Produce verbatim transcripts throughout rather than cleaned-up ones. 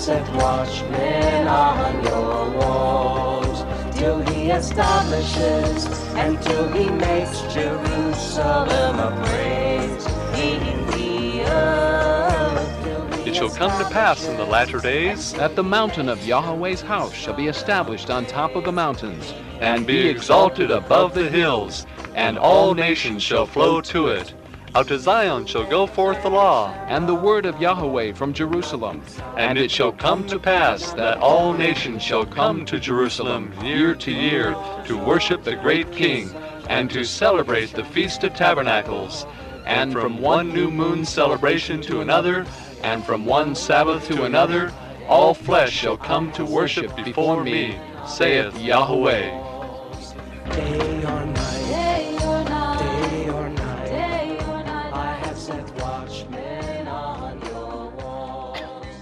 set watchmen on your walls, till he establishes and till he makes Jerusalem a praise in the earth. It shall come to pass in the latter days that the mountain of Yahweh's house shall be established on top of the mountains, and be exalted above the hills, and all nations shall flow to it. Out of Zion shall go forth the law, and the word of Yahweh from Jerusalem. And it shall come to pass that all nations shall come to Jerusalem year to year to worship the great King, and to celebrate the Feast of Tabernacles, and from one new moon celebration to another, and from one Sabbath to another, all flesh shall come to worship before me, saith Yahweh. Day or night, day or night, day or night, day or night, I have set watchmen on your walls.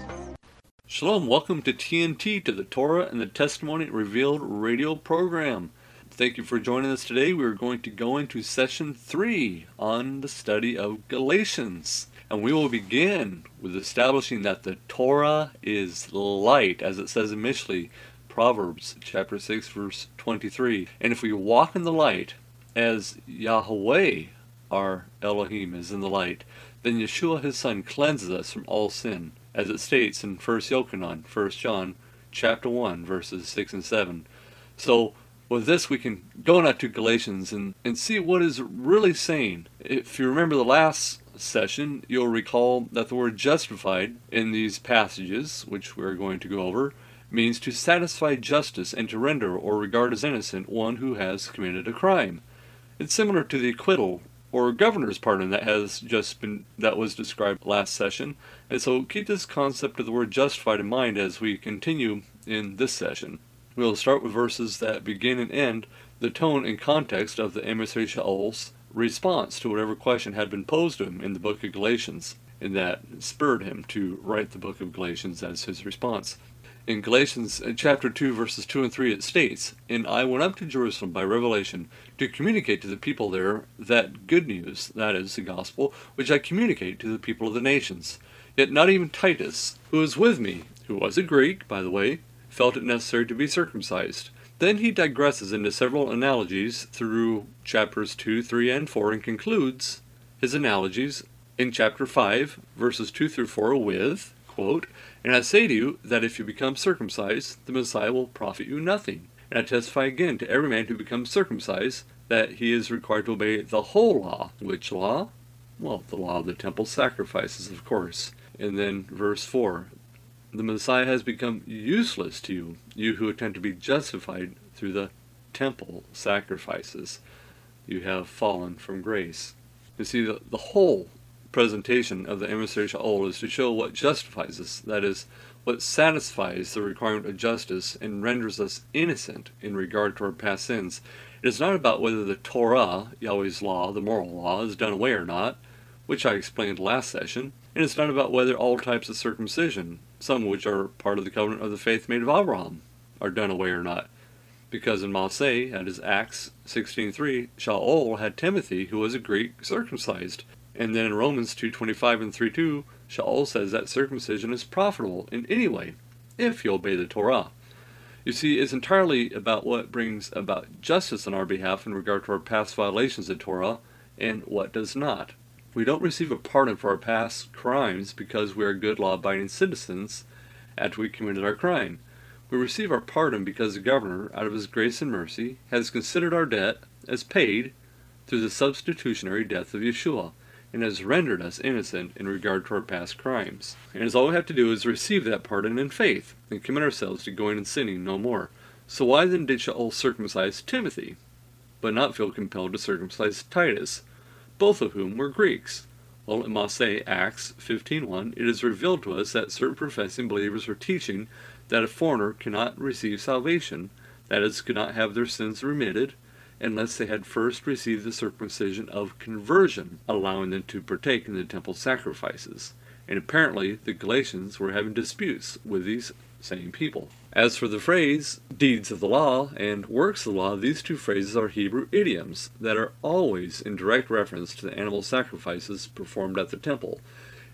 Shalom, welcome to T N T, to the Torah and the Testimony Revealed radio program. Thank you for joining us today. We are going to go into session three on the study of Galatians. And we will begin with establishing that the Torah is light, as it says in Mishlei, Proverbs chapter six, verse twenty-three. And if we walk in the light, as Yahweh, our Elohim, is in the light, then Yeshua his Son cleanses us from all sin, as it states in First Yochanan, First John chapter one, verses six and seven. So with this we can go now to Galatians and, and see what is really saying. If you remember the last session, you'll recall that the word justified in these passages, which we're going to go over, means to satisfy justice and to render or regard as innocent one who has committed a crime. It's similar to the acquittal or governor's pardon that has just been that was described last session. And so keep this concept of the word justified in mind as we continue in this session. We'll start with verses that begin and end the tone and context of the emissary Shaul's response to whatever question had been posed to him in the book of Galatians, and that spurred him to write the book of Galatians as his response. In Galatians chapter two, verses two and three, it states, "And I went up to Jerusalem by revelation to communicate to the people there that good news, that is, the gospel, which I communicate to the people of the nations. Yet not even Titus, who was with me," who was a Greek, by the way, "felt it necessary to be circumcised." Then he digresses into several analogies through chapters two, three, and four, and concludes his analogies in chapter five, verses two through four with, quote, "And I say to you that if you become circumcised, the Messiah will profit you nothing. And I testify again to every man who becomes circumcised that he is required to obey the whole law." Which law? Well, the law of the temple sacrifices, of course. And then verse four, "The Messiah has become useless to you, you who attempt to be justified through the temple sacrifices. You have fallen from grace." You see, the, the whole presentation of the emissary Shaul is to show what justifies us, that is, what satisfies the requirement of justice and renders us innocent in regard to our past sins. It is not about whether the Torah, Yahweh's law, the moral law, is done away or not, which I explained last session, and it's not about whether all types of circumcision, some of which are part of the covenant of the faith made of Abraham, are done away or not. Because in Maaseh, that is Acts sixteen three, Shaul had Timothy, who was a Greek, circumcised. And then in Romans two twenty-five and three two, Shaul says that circumcision is profitable in any way, if you obey the Torah. You see, it's entirely about what brings about justice on our behalf in regard to our past violations of Torah, and what does not. We don't receive a pardon for our past crimes because we are good law-abiding citizens after we committed our crime. We receive our pardon because the governor, out of his grace and mercy, has considered our debt as paid through the substitutionary death of Yeshua, and has rendered us innocent in regard to our past crimes. And as all we have to do is receive that pardon in faith, and commit ourselves to going and sinning no more. So why then did Shaul circumcise Timothy, but not feel compelled to circumcise Titus, both of whom were Greeks? Well, in Maaseh, Acts fifteen one, it is revealed to us that certain professing believers were teaching that a foreigner cannot receive salvation, that is, could not have their sins remitted, unless they had first received the circumcision of conversion, allowing them to partake in the temple sacrifices. And apparently the Galatians were having disputes with these same people. As for the phrase, deeds of the law and works of the law, these two phrases are Hebrew idioms that are always in direct reference to the animal sacrifices performed at the temple.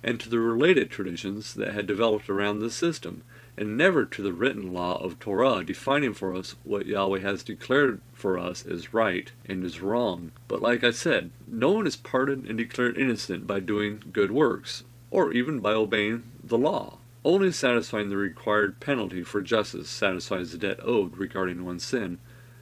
and to the related traditions that had developed around this system, and never to the written law of Torah defining for us what Yahweh has declared for us as right and is wrong. But like I said, no one is pardoned and declared innocent by doing good works, or even by obeying the law. Only satisfying the required penalty for justice satisfies the debt owed regarding one's sin,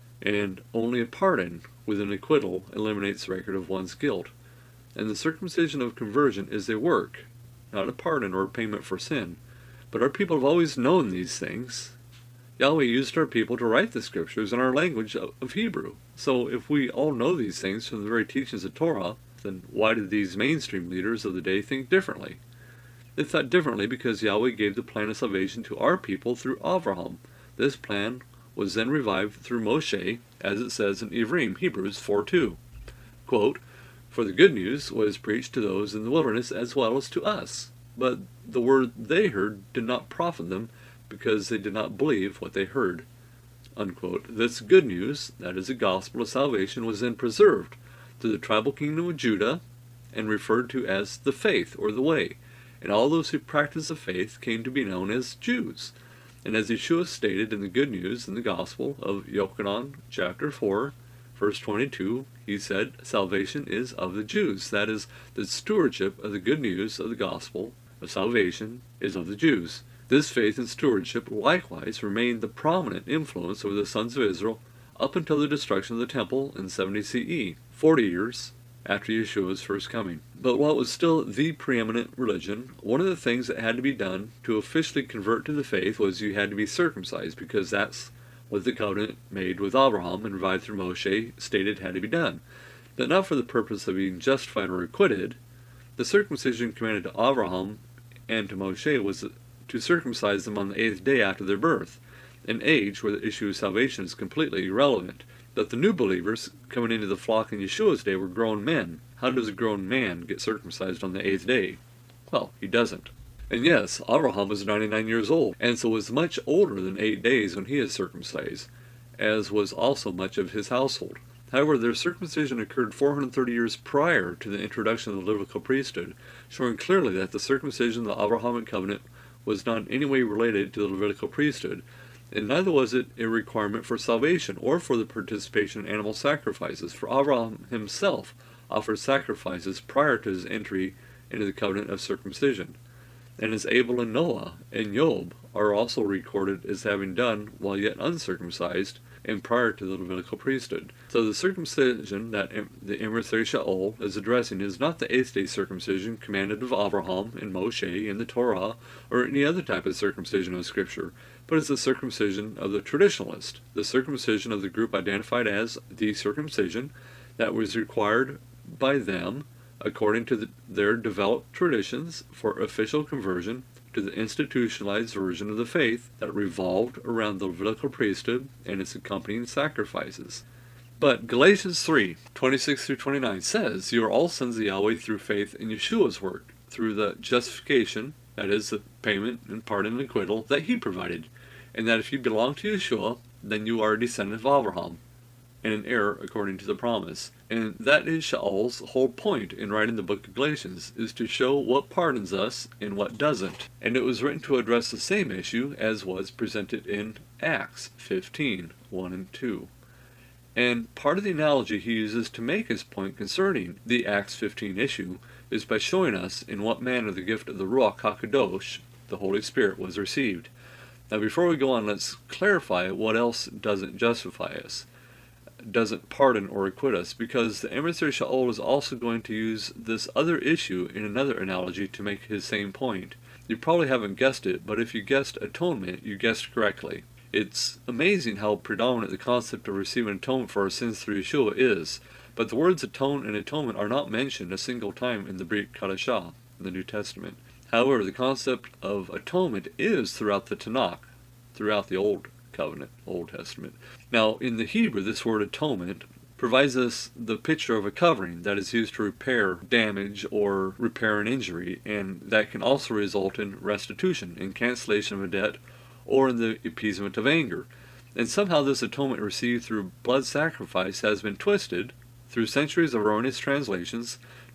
and only a pardon with an acquittal eliminates the record of one's guilt. And the circumcision of conversion is a work, not a pardon or a payment for sin. But our people have always known these things. Yahweh used our people to write the scriptures in our language of Hebrew. So if we all know these things from the very teachings of Torah, then why did these mainstream leaders of the day think differently? They thought differently because Yahweh gave the plan of salvation to our people through Avraham. This plan was then revived through Moshe, as it says in Ivrim, Hebrews four two. Quote, "For the good news was preached to those in the wilderness as well as to us. But the word they heard did not profit them, because they did not believe what they heard." Unquote. This good news, that is the gospel of salvation, was then preserved to the tribal kingdom of Judah and referred to as the faith or the way. And all those who practiced the faith came to be known as Jews. And as Yeshua stated in the good news in the gospel of Yochanan chapter four, verse twenty-two, he said, "Salvation is of the Jews." That is, the stewardship of the good news of the gospel of salvation is of the Jews. This faith and stewardship likewise remained the prominent influence over the sons of Israel up until the destruction of the temple in seventy C E, forty years after Yeshua's first coming. But while it was still the preeminent religion, one of the things that had to be done to officially convert to the faith was you had to be circumcised, because that's what the covenant made with Abraham and revived through Moshe stated had to be done. But not for the purpose of being justified or acquitted. The circumcision commanded to Abraham and to Moshe was to circumcise them on the eighth day after their birth, an age where the issue of salvation is completely irrelevant. But the new believers coming into the flock in Yeshua's day were grown men. How does a grown man get circumcised on the eighth day? Well, he doesn't. And yes, Abraham was ninety-nine years old, and so was much older than eight days when he is circumcised, as was also much of his household. However, their circumcision occurred four hundred thirty years prior to the introduction of the Levitical priesthood, showing clearly that the circumcision of the Abrahamic covenant was not in any way related to the Levitical priesthood, and neither was it a requirement for salvation or for the participation in animal sacrifices, for Abraham himself offered sacrifices prior to his entry into the covenant of circumcision. And as Abel and Noah and Job are also recorded as having done while yet uncircumcised and prior to the Levitical priesthood. So the circumcision that the emissary Shaul is addressing is not the eighth day circumcision commanded of Abraham and Moshe in the Torah or any other type of circumcision of Scripture, but is the circumcision of the traditionalist, the circumcision of the group identified as the circumcision that was required by them according to the, their developed traditions for official conversion to the institutionalized version of the faith that revolved around the Levitical priesthood and its accompanying sacrifices. But Galatians three, twenty-six through twenty-nine says, "You are all sons of Yahweh through faith in Yeshua's work, through the justification, that is, the payment and pardon and acquittal that he provided, and that if you belong to Yeshua, then you are a descendant of Abraham, and an heir according to the promise." And that is Shaul's whole point in writing the book of Galatians, is to show what pardons us and what doesn't. And it was written to address the same issue as was presented in Acts fifteen, one and two. And part of the analogy he uses to make his point concerning the Acts fifteen issue is by showing us in what manner the gift of the Ruach HaKadosh, the Holy Spirit, was received. Now before we go on, let's clarify what else doesn't justify us, doesn't pardon or acquit us, because the emissary Shaul is also going to use this other issue in another analogy to make his same point. You probably haven't guessed it, but if you guessed atonement, you guessed correctly. It's amazing how predominant the concept of receiving atonement for our sins through Yeshua is, but the words atone and atonement are not mentioned a single time in the Brit Chadashah, in the New Testament. However, the concept of atonement is throughout the Tanakh, throughout the Old Covenant, Old Testament. Now, in the Hebrew, this word atonement provides us the picture of a covering that is used to repair damage or repair an injury, and that can also result in restitution, in cancellation of a debt, or in the appeasement of anger. And somehow this atonement received through blood sacrifice has been twisted, through centuries of erroneous translations,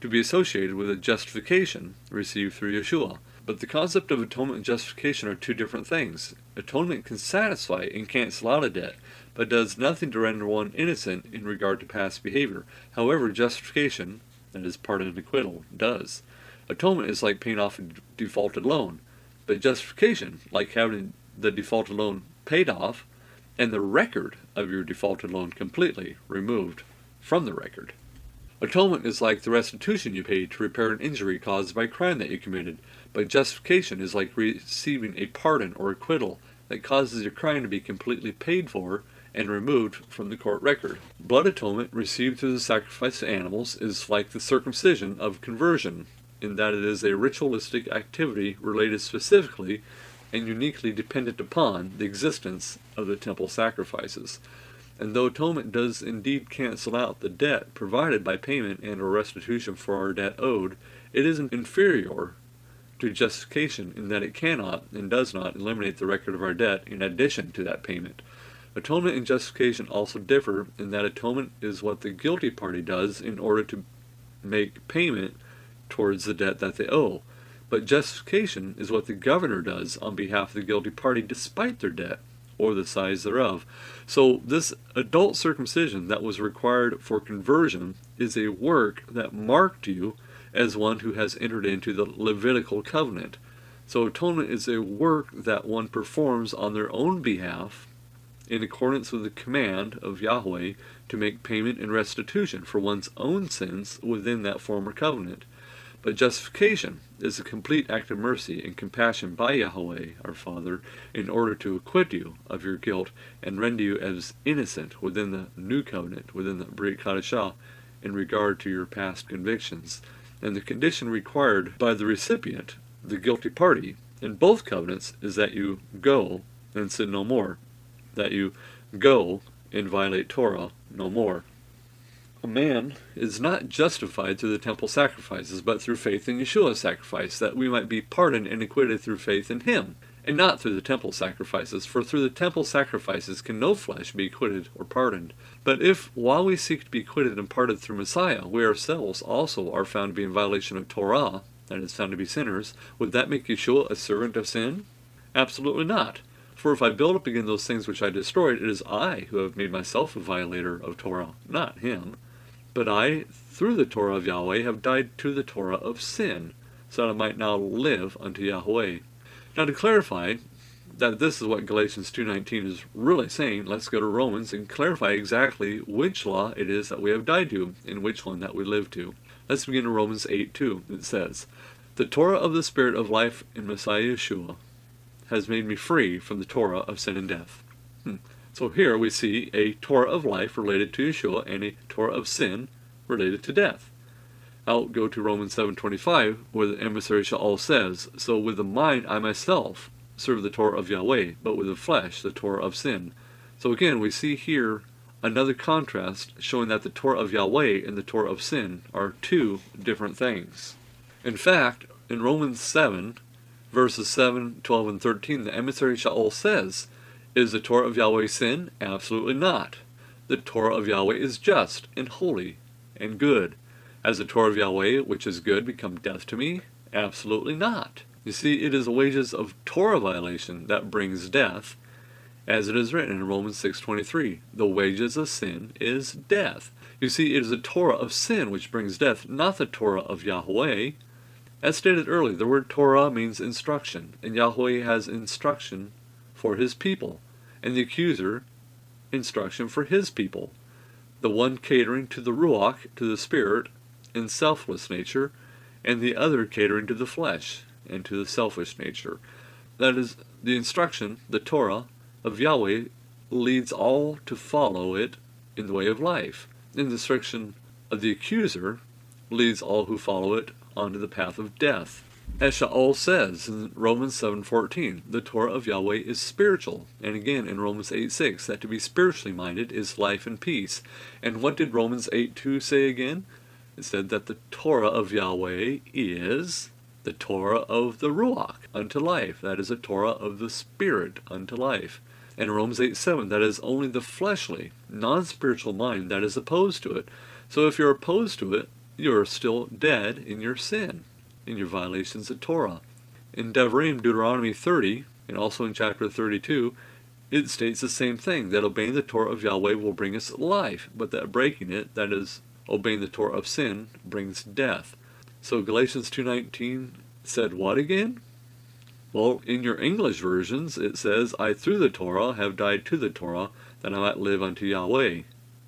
to be associated with a justification received through Yeshua. But the concept of atonement and justification are two different things. Atonement can satisfy and cancel out a debt, but does nothing to render one innocent in regard to past behavior. However, justification, that is pardon and acquittal, does. Atonement is like paying off a defaulted loan, but justification, like having the defaulted loan paid off and the record of your defaulted loan completely removed from the record. Atonement is like the restitution you paid to repair an injury caused by a crime that you committed, but justification is like receiving a pardon or acquittal that causes your crime to be completely paid for and removed from the court record. Blood atonement received through the sacrifice of animals is like the circumcision of conversion, in that it is a ritualistic activity related specifically and uniquely dependent upon the existence of the temple sacrifices. And though atonement does indeed cancel out the debt provided by payment and or restitution for our debt owed, it is inferior to justification in that it cannot and does not eliminate the record of our debt in addition to that payment. Atonement and justification also differ in that atonement is what the guilty party does in order to make payment towards the debt that they owe, but justification is what the governor does on behalf of the guilty party despite their debt, or the size thereof. So this adult circumcision that was required for conversion is a work that marked you as one who has entered into the Levitical covenant. So atonement is a work that one performs on their own behalf in accordance with the command of Yahweh to make payment and restitution for one's own sins within that former covenant. But justification is a complete act of mercy and compassion by Yahweh, our Father, in order to acquit you of your guilt and render you as innocent within the new covenant, within the Brit Kadashah, in regard to your past convictions. And the condition required by the recipient, the guilty party, in both covenants is that you go and sin no more, that you go and violate Torah no more. A man is not justified through the temple sacrifices, but through faith in Yeshua's sacrifice, that we might be pardoned and acquitted through faith in him, and not through the temple sacrifices. For through the temple sacrifices can no flesh be acquitted or pardoned. But if, while we seek to be acquitted and pardoned through Messiah, we ourselves also are found to be in violation of Torah, that is, found to be sinners, would that make Yeshua a servant of sin? Absolutely not. For if I build up again those things which I destroyed, it is I who have made myself a violator of Torah, not him. But I, through the Torah of Yahweh, have died to the Torah of sin, so that I might now live unto Yahweh. Now to clarify that this is what Galatians two nineteen is really saying, let's go to Romans and clarify exactly which law it is that we have died to, and which one that we live to. Let's begin in Romans eight two. It says, "The Torah of the Spirit of life in Messiah Yeshua has made me free from the Torah of sin and death." Hmm. So here we see a Torah of life related to Yeshua and a Torah of sin related to death. I'll go to Romans seven twenty-five, where the emissary Shaul says, "So with the mind I myself serve the Torah of Yahweh, but with the flesh the Torah of sin." So again, we see here another contrast showing that the Torah of Yahweh and the Torah of sin are two different things. In fact, in Romans seven, verses seven, twelve, and thirteen, the emissary Shaul says, "Is the Torah of Yahweh sin? Absolutely not. The Torah of Yahweh is just and holy and good. Has the Torah of Yahweh, which is good, become death to me? Absolutely not. You see, it is the wages of Torah violation that brings death, as it is written in Romans six twenty-three. The wages of sin is death. You see, it is the Torah of sin which brings death, not the Torah of Yahweh. As stated earlier, the word Torah means instruction, and Yahweh has instruction for his people, and the accuser instruction for his people, the one catering to the Ruach, to the spirit, and selfless nature, and the other catering to the flesh, and to the selfish nature. That is, the instruction, the Torah, of Yahweh leads all to follow it in the way of life. And the instruction of the accuser leads all who follow it onto the path of death. As Shaul says in Romans seven fourteen, the Torah of Yahweh is spiritual. And again in Romans eight six, that to be spiritually minded is life and peace. And what did Romans eight two say again? It said that the Torah of Yahweh is the Torah of the Ruach unto life. That is a Torah of the Spirit unto life. And Romans eight seven, that is only the fleshly, non-spiritual mind that is opposed to it. So if you're opposed to it, you are still dead in your sin, in your violations of Torah. In Devarim, Deuteronomy thirty, and also in chapter thirty-two, it states the same thing, that obeying the Torah of Yahweh will bring us life, but that breaking it, that is, obeying the Torah of sin, brings death. So Galatians two nineteen said what again? Well, in your English versions, it says, I through the Torah have died to the Torah, that I might live unto Yahweh.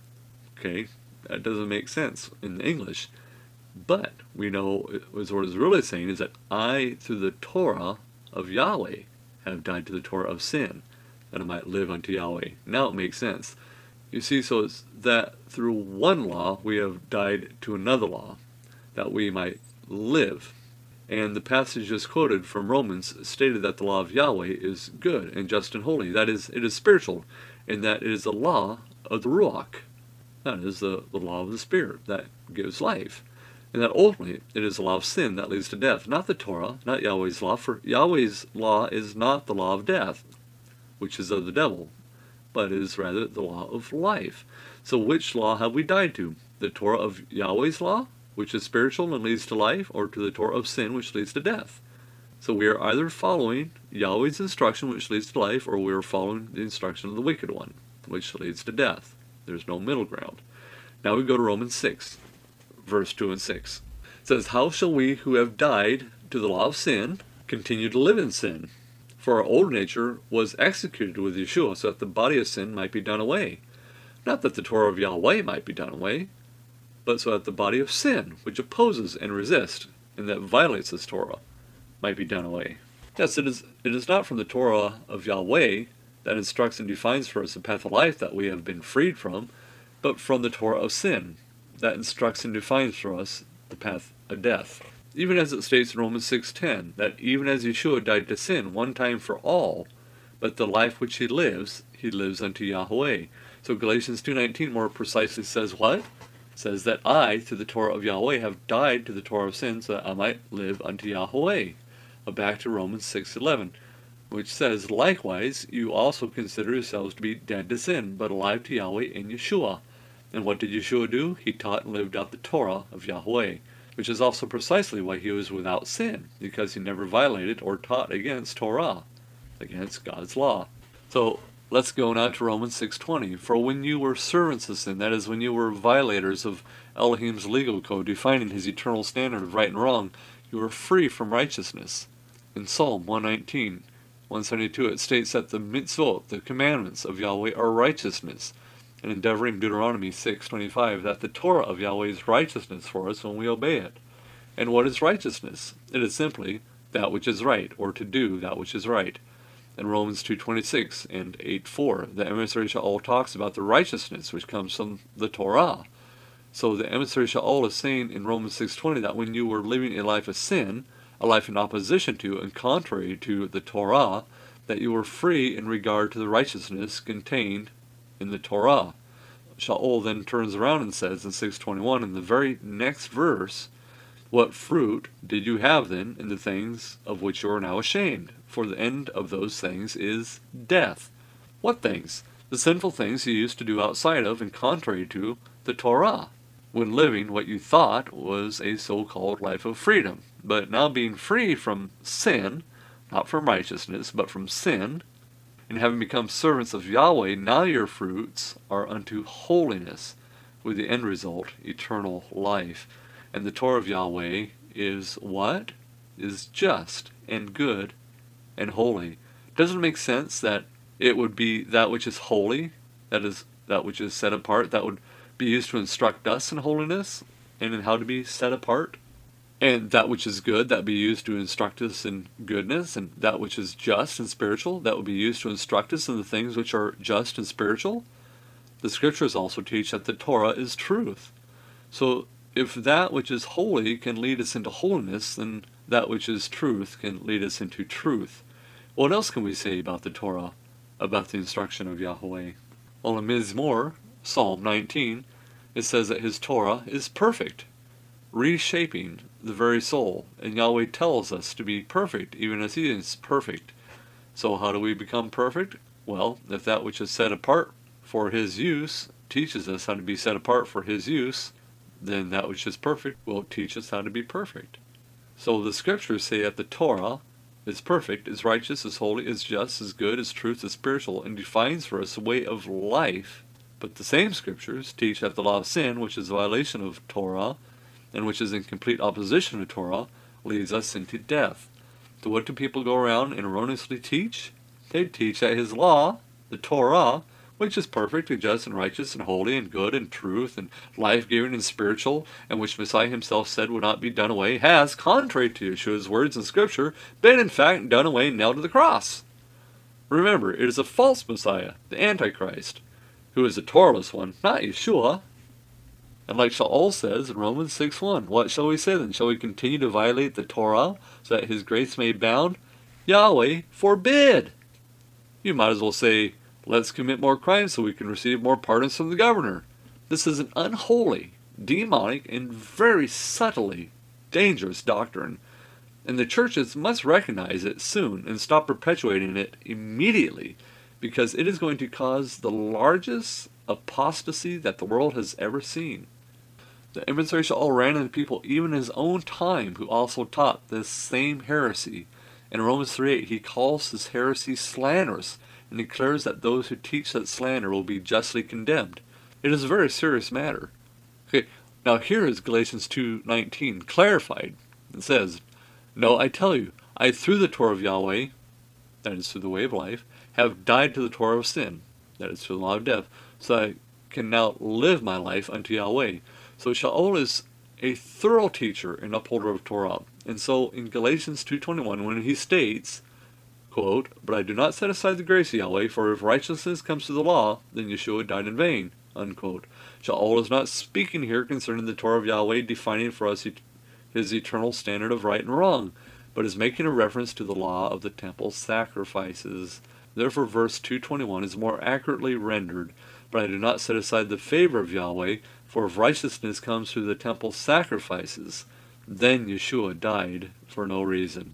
Okay, that doesn't make sense in English. But we know what it's really saying is that I, through the Torah of Yahweh, have died to the Torah of sin, that I might live unto Yahweh. Now it makes sense. You see, so it's that through one law we have died to another law, that we might live. And the passage just quoted from Romans stated that the law of Yahweh is good and just and holy. That is, it is spiritual, and that it is the law of the Ruach. That is the, the law of the Spirit that gives life. And that ultimately it is the law of sin that leads to death. Not the Torah, not Yahweh's law, for Yahweh's law is not the law of death, which is of the devil, but is rather the law of life. So which law have we died to? The Torah of Yahweh's law, which is spiritual and leads to life, or to the Torah of sin, which leads to death? So we are either following Yahweh's instruction, which leads to life, or we are following the instruction of the wicked one, which leads to death. There's no middle ground. Now we go to Romans six, verse two and six. It says, how shall we who have died to the law of sin continue to live in sin? For our old nature was executed with Yeshua, so that the body of sin might be done away. Not that the Torah of Yahweh might be done away, but so that the body of sin, which opposes and resists, and that violates this Torah, might be done away. Yes, it is, it is not from the Torah of Yahweh that instructs and defines for us the path of life that we have been freed from, but from the Torah of sin that instructs and defines for us the path of death. Even as it states in Romans six ten, that even as Yeshua died to sin one time for all, but the life which he lives, he lives unto Yahweh. So Galatians two nineteen more precisely says what? It says that I, through the Torah of Yahweh, have died to the Torah of sin, so that I might live unto Yahweh. Back to Romans six eleven, which says, likewise, you also consider yourselves to be dead to sin, but alive to Yahweh in Yeshua. And what did Yeshua do? He taught and lived out the Torah of Yahweh, which is also precisely why he was without sin, because he never violated or taught against Torah, against God's law. So let's go now to Romans six twenty. For when you were servants of sin, that is, when you were violators of Elohim's legal code, defining his eternal standard of right and wrong, you were free from righteousness. In Psalm one nineteen, one seventy-two, it states that the mitzvot, the commandments of Yahweh, are righteousness. And in Devarim, Deuteronomy six twenty-five, that the Torah of Yahweh is righteousness for us when we obey it. And what is righteousness? It is simply that which is right, or to do that which is right. In Romans two twenty-six and eight four, the emissary Sha'ol talks about the righteousness which comes from the Torah. So the emissary Sha'ol is saying in Romans six twenty that when you were living a life of sin, a life in opposition to and contrary to the Torah, that you were free in regard to the righteousness contained in the Torah. Sha'ol then turns around and says in six twenty-one, in the very next verse, what fruit did you have then in the things of which you are now ashamed? For the end of those things is death. What things? The sinful things you used to do outside of and contrary to the Torah, when living what you thought was a so-called life of freedom. But now being free from sin, not from righteousness, but from sin, and having become servants of Yahweh, now your fruits are unto holiness, with the end result, eternal life. And the Torah of Yahweh is what? Is just and good and holy. Doesn't it make sense that it would be that which is holy, that is that which is set apart, that would be used to instruct us in holiness and in how to be set apart? And that which is good, that would be used to instruct us in goodness, and that which is just and spiritual, that would be used to instruct us in the things which are just and spiritual. The scriptures also teach that the Torah is truth. So if that which is holy can lead us into holiness, then that which is truth can lead us into truth. What else can we say about the Torah, about the instruction of Yahweh? Well, in Mizmor, Psalm nineteen, it says that his Torah is perfect, reshaping the very soul. And Yahweh tells us to be perfect, even as he is perfect. So how do we become perfect? Well, if that which is set apart for his use teaches us how to be set apart for his use, then that which is perfect will teach us how to be perfect. So the scriptures say that the Torah is perfect, is righteous, is holy, is just, is good, is truth, is spiritual, and defines for us a way of life. But the same scriptures teach that the law of sin, which is a violation of Torah, and which is in complete opposition to Torah, leads us into death. So what do people go around and erroneously teach? They teach that his law, the Torah, which is perfect and just and righteous and holy and good and truth and life-giving and spiritual, and which Messiah himself said would not be done away, has, contrary to Yeshua's words in Scripture, been in fact done away and nailed to the cross. Remember, it is a false Messiah, the Antichrist, who is a Torahless one, not Yeshua. And like Shaul says in Romans six one, what shall we say then? Shall we continue to violate the Torah so that his grace may abound? Yahweh forbid! You might as well say, let's commit more crimes so we can receive more pardons from the governor. This is an unholy, demonic, and very subtly dangerous doctrine, and the churches must recognize it soon and stop perpetuating it immediately, because it is going to cause the largest apostasy that the world has ever seen. The emissary Shaul ran into people even in his own time who also taught this same heresy. In Romans three eight, he calls this heresy slanderous, and declares that those who teach that slander will be justly condemned. It is a very serious matter. Okay, now here is Galatians two nineteen clarified. It says, no, I tell you, I through the Torah of Yahweh, that is through the way of life, have died to the Torah of sin, that is through the law of death, so I can now live my life unto Yahweh. So Shaul is a thorough teacher and upholder of Torah. And so in Galatians two twenty-one, when he states, quote, but I do not set aside the grace of Yahweh, for if righteousness comes to the law, then Yeshua died in vain, unquote. Shaul is not speaking here concerning the Torah of Yahweh defining for us his eternal standard of right and wrong, but is making a reference to the law of the temple sacrifices. Therefore verse two twenty-one is more accurately rendered, but I do not set aside the favor of Yahweh, for if righteousness comes through the temple sacrifices, then Yeshua died for no reason.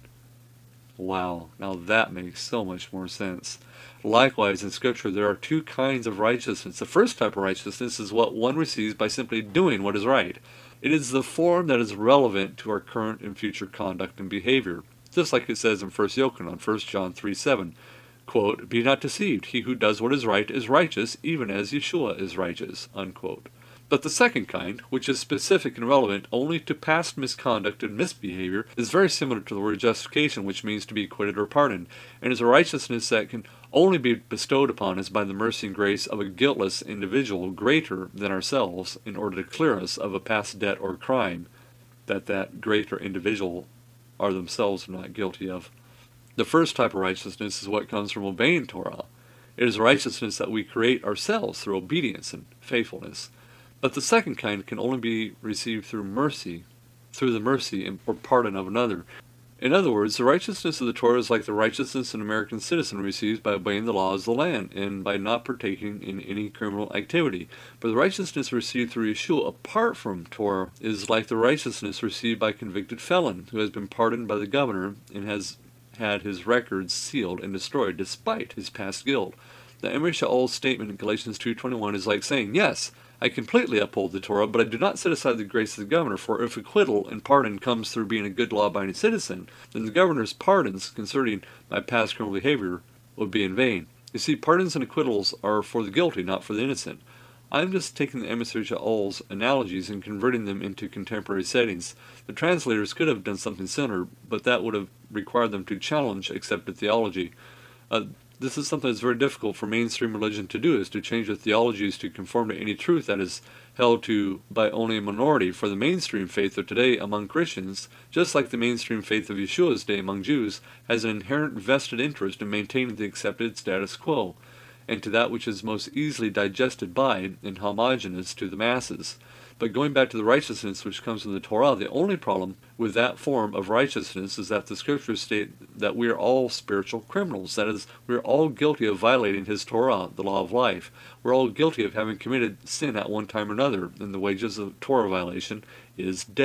Wow, now that makes so much more sense. Likewise, in Scripture, there are two kinds of righteousness. The first type of righteousness is what one receives by simply doing what is right. It is the form that is relevant to our current and future conduct and behavior. Just like it says in First Yochanan, First John three seven, quote, be not deceived, he who does what is right is righteous, even as Yeshua is righteous, unquote. But the second kind, which is specific and relevant only to past misconduct and misbehavior, is very similar to the word justification, which means to be acquitted or pardoned, and is a righteousness that can only be bestowed upon us by the mercy and grace of a guiltless individual greater than ourselves, in order to clear us of a past debt or crime that that greater individual are themselves not guilty of. The first type of righteousness is what comes from obeying Torah. It is righteousness that we create ourselves through obedience and faithfulness. But the second kind can only be received through mercy, through the mercy or pardon of another. In other words, the righteousness of the Torah is like the righteousness an American citizen receives by obeying the laws of the land and by not partaking in any criminal activity. But the righteousness received through Yeshua apart from Torah is like the righteousness received by a convicted felon who has been pardoned by the governor and has had his records sealed and destroyed despite his past guilt. The Emir Shaul's statement in Galatians two twenty-one is like saying, yes, I completely uphold the Torah, but I do not set aside the grace of the governor, for if acquittal and pardon comes through being a good law-abiding citizen, then the governor's pardons concerning my past criminal behavior would be in vain. You see, pardons and acquittals are for the guilty, not for the innocent. I'm just taking the emissary Shaul's analogies and converting them into contemporary settings. The translators could have done something similar, but that would have required them to challenge accepted theology. Uh, This is something that's very difficult for mainstream religion to do, is to change the theologies to conform to any truth that is held to by only a minority. For the mainstream faith of today among Christians, just like the mainstream faith of Yeshua's day among Jews, has an inherent vested interest in maintaining the accepted status quo, and to that which is most easily digested by and homogeneous to the masses. But going back to the righteousness which comes from the Torah, the only problem with that form of righteousness is that the scriptures state that we are all spiritual criminals. That is, we are all guilty of violating his Torah, the law of life. We're all guilty of having committed sin at one time or another, and the wages of Torah violation is death.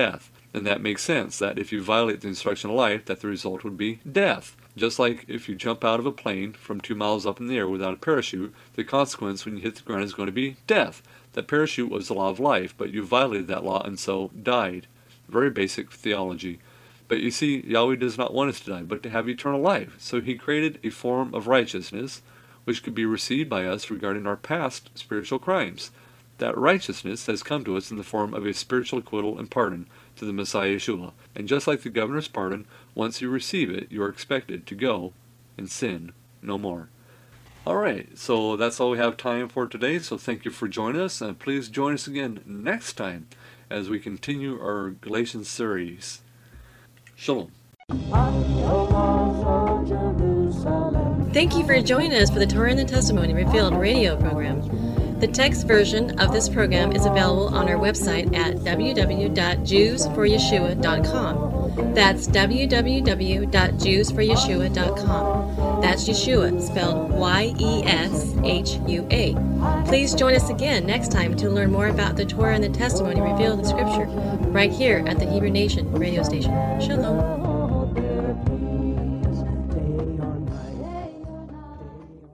And that makes sense, that if you violate the instruction of life, that the result would be death. Just like if you jump out of a plane from two miles up in the air without a parachute, the consequence when you hit the ground is going to be death. That parachute was the law of life, but you violated that law and so died. Very basic theology. But you see, Yahweh does not want us to die, but to have eternal life. So he created a form of righteousness, which could be received by us regarding our past spiritual crimes. That righteousness has come to us in the form of a spiritual acquittal and pardon to the Messiah Yeshua. And just like the governor's pardon, once you receive it, you are expected to go and sin no more. Alright, so that's all we have time for today, so thank you for joining us, and please join us again next time as we continue our Galatians series. Shalom. Thank you for joining us for the Torah and the Testimony Revealed radio program. The text version of this program is available on our website at w w w dot jews for yeshua dot com. That's w w w dot jews for yeshua dot com. That's Yeshua, spelled Y E S H U A. Please join us again next time to learn more about the Torah and the Testimony Revealed in Scripture, right here at the Hebrew Nation radio station. Shalom.